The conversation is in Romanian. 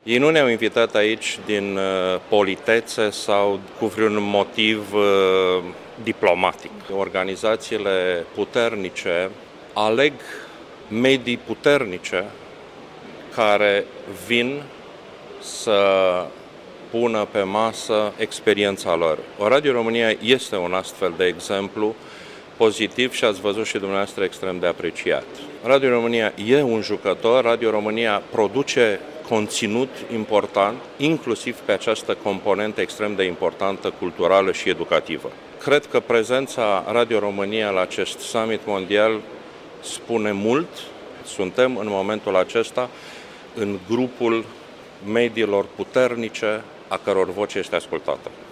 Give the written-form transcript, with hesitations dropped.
Ei nu ne-au invitat aici din politețe sau cu vreun motiv diplomatic. Organizațiile puternice aleg medii puternice care vin să pună pe masă experiența lor. Radio România este un astfel de exemplu pozitiv și ați văzut și dumneavoastră extrem de apreciat. Radio România e un jucător, Radio România produce conținut important, inclusiv pe această componentă extrem de importantă, culturală și educativă. Cred că prezența Radio România la acest summit mondial spune mult. Suntem în momentul acesta în grupul mediilor puternice a căror voce este ascultată.